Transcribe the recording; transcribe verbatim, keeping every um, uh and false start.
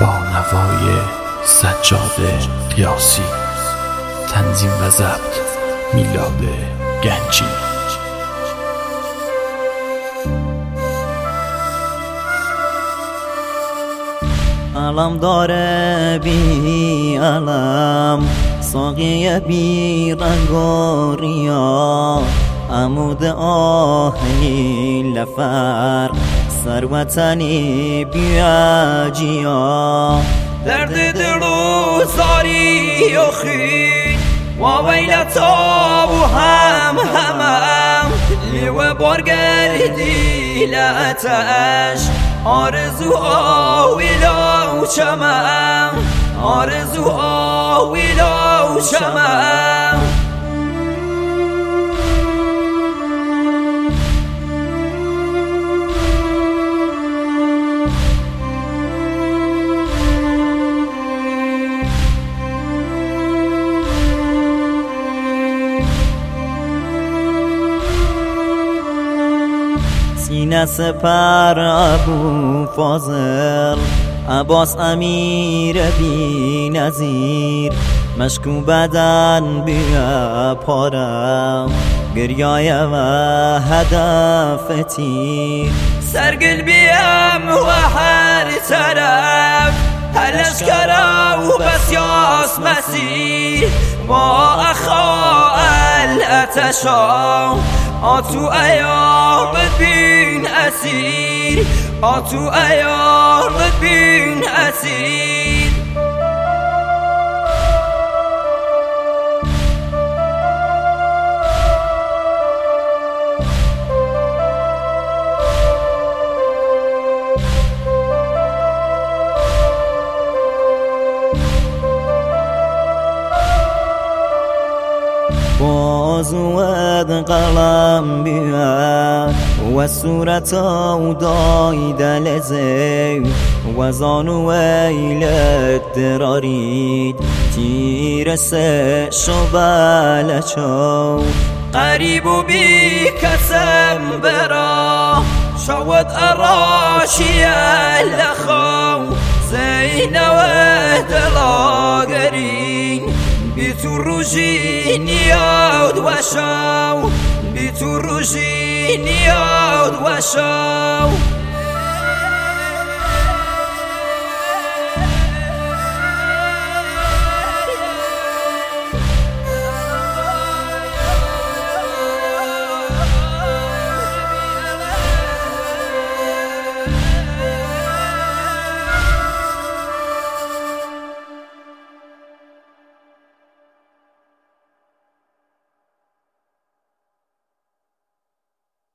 با نوای سجاد قیاسی، تنظیم و ضبط میلاد گنجی. علم داره بی علم، ساقی بی رنگ و ریا، عمود آهی لفر، ثروتنی بی اجیا. درد دل و زاری و خین و ویلتا و هم همم، لیو بارگردی لاتش، آرزو آویلا و چمم، آرزو آویلا و چمم. سینه سپر ابو فاضل، عباس امیر بی نظیر، مشکو بدن بیا پارم، گریای و هدف تیر. سرگل بیم و هر طرف هلش کرا و بسیاس مسیر، با اخا الاتشا آتو ایار بین اسیر، آتو ایار بین اسیر. بازوات قلم بیاد و صورت او داید لزه و زانو ویلت درارید، تیر سه شبالچو قریب و بی کسم برا، شود اراشی لخو زینو دلاگرین، بی تو روژی نیاد و شو، بی تو روژی نیاد و شو.